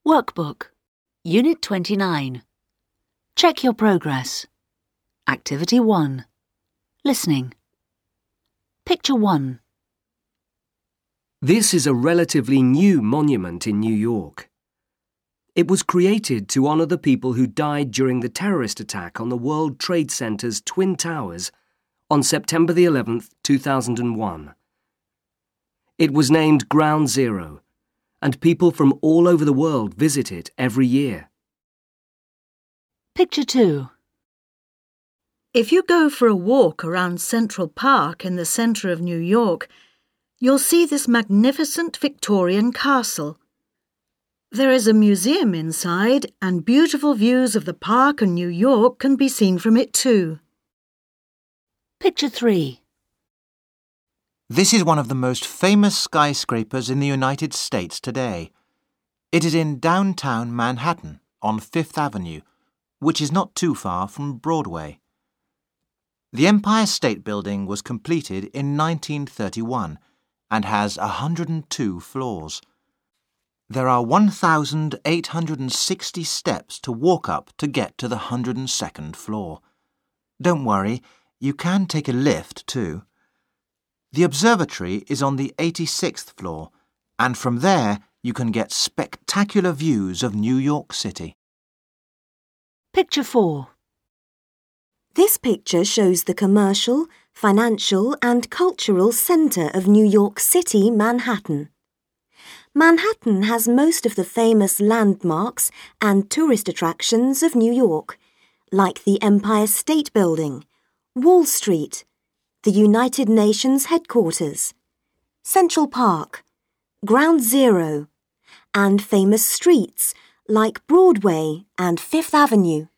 Workbook, Unit 29. Check your progress. Activity 1. Listening. Picture 1. This is a relatively new monument in New York. It was created to honour the people who died during the terrorist attack on the World Trade Center's Twin Towers on September the 11th, 2001. It was named Ground Zero, and people from all over the world visit it every year. Picture 2. If you go for a walk around Central Park in the centre of New York, you'll see this magnificent Victorian castle. There is a museum inside, and beautiful views of the park and New York can be seen from it too. Picture 3. This is one of the most famous skyscrapers in the United States today. It is in downtown Manhattan on Fifth Avenue, which is not too far from Broadway. The Empire State Building was completed in 1931 and has 102 floors. There are 1,860 steps to walk up to get to the 102nd floor. Don't worry, you can take a lift too. The observatory is on the 86th floor, and from there you can get spectacular views of New York City. Picture 4. This picture shows the commercial, financial and cultural centre of New York City, Manhattan. Manhattan has most of the famous landmarks and tourist attractions of New York, like the Empire State Building, Wall Street, the United Nations headquarters, Central Park, Ground Zero, and famous streets like Broadway and Fifth Avenue.